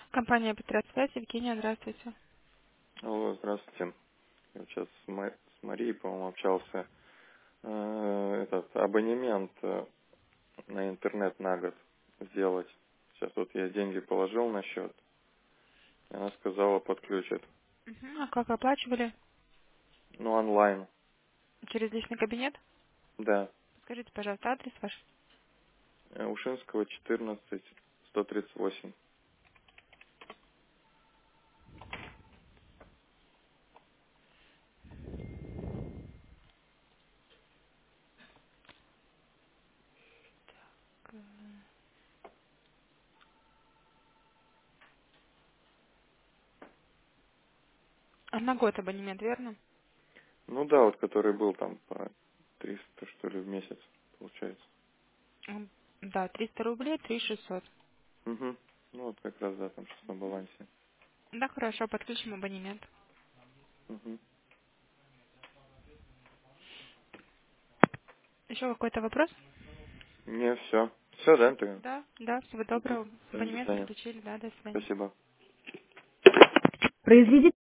Компания Петросвязь, Евгения, здравствуйте. Алло, здравствуйте. Я сейчас с Марией, по-моему, общался. Этот абонемент на интернет на год сделать. Сейчас вот я деньги положил на счет, и она сказала, подключит. Мгм. А как оплачивали? Ну, онлайн. Через личный кабинет? Да. Скажите, пожалуйста, адрес ваш. Ушинского, 14, 138. А на год абонемент, верно? Ну да, вот который был там по 300, что ли, в месяц, получается. Да, 300 рублей, 3600. Угу. Ну вот как раз, да, там сейчас на балансе. Да, хорошо, подключим абонемент. Угу. Еще какой-то вопрос? Не, все. Все, да, ты? Да, да, всего Угу. доброго. До Абонемент свидания. подключили, да, до свидания. Спасибо. Произведите